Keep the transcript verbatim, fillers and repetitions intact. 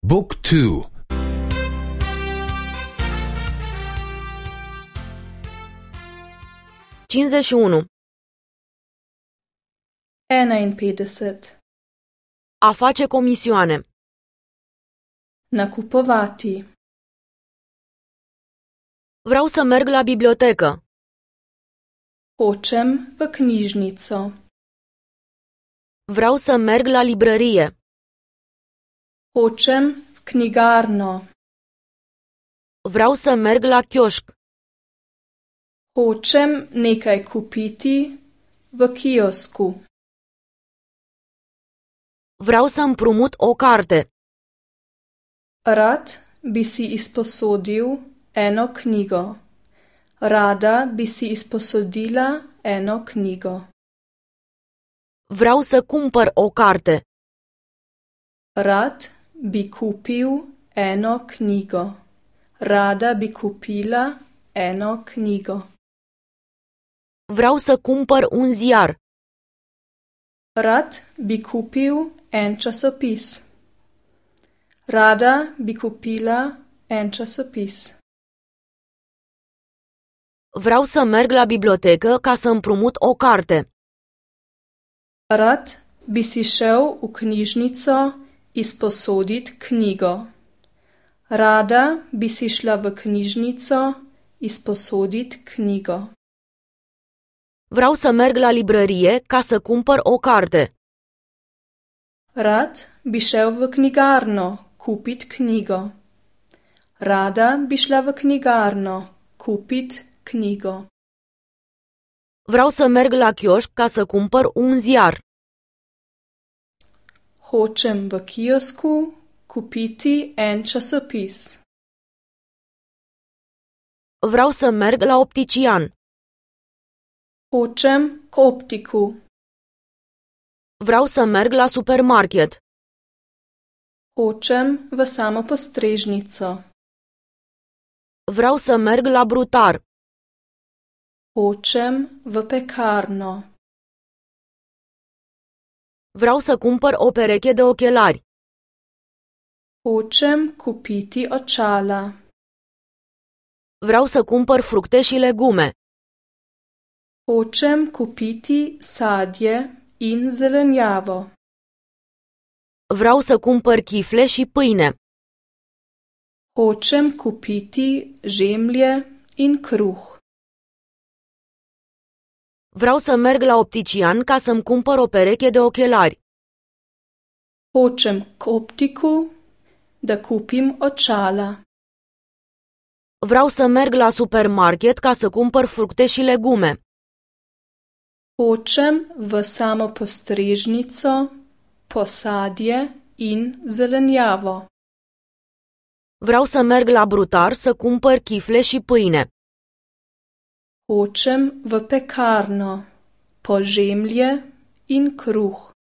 Book two. cincizeci și unu. enainpetdeset. A face comisioane. Nakupovati. Vreau să merg la bibliotecă. Hočem v knjižnico. Vreau să merg la librărie. Hočem v knjigarno. Vreau să merg la chioșc. Hočem nekaj kupiti v kiosku. Vreau să împrumut o carte. Rad bi si izposodil eno knjigo. Rada bi si izposodila eno knjigo. Vreau să cumpăr o carte. Rad bi kupil eno knjigo. Rada bi kupila eno knjigo. Vreau să cumpăr un ziar. Rad bi kupil en časopis. Rada bi kupila en časopis. Vreau să merg la bibliotecă ca să împrumut o carte. Rad bi si šel v knjižnico izposodit knjigo. Rada bi si šla v knjižnico izposodit knjigo. Vreau să merg la librărie ca să cumpăr o carte. Rad bi šel v knjigarno kupit knjigo. Rada bi šla v knjigarno kupit knjigo. Vreau să merg la chioșc ca să cumpăr un ziar. Hočem v kiosku kupiti en časopis. Vreau să merg la optician. Hočem k optiku. Vreau să merg la supermarket. Hočem v samopostrežnico. Vreau să merg la brutar. Hočem v pekarno. Vreau să cumpăr o pereche de ochelari. Hočem kupiti očala. Vreau să cumpăr fructe și legume. Hočem kupiti sadje in zelenjavo. Vreau să cumpăr chifle și pâine. Hočem kupiti žemlje in kruh. Vreau să merg la optician ca să-mi cumpăr o pereche de ochelari. Hočem k optiku, da kupim očala. Vreau să merg la supermarket ca să cumpăr fructe și legume. Hočem v samopostrežnico po sadje in zelenjavo. Vreau să merg la brutar să cumpăr chifle și pâine. Hočem v pekarno po žemlje in kruh.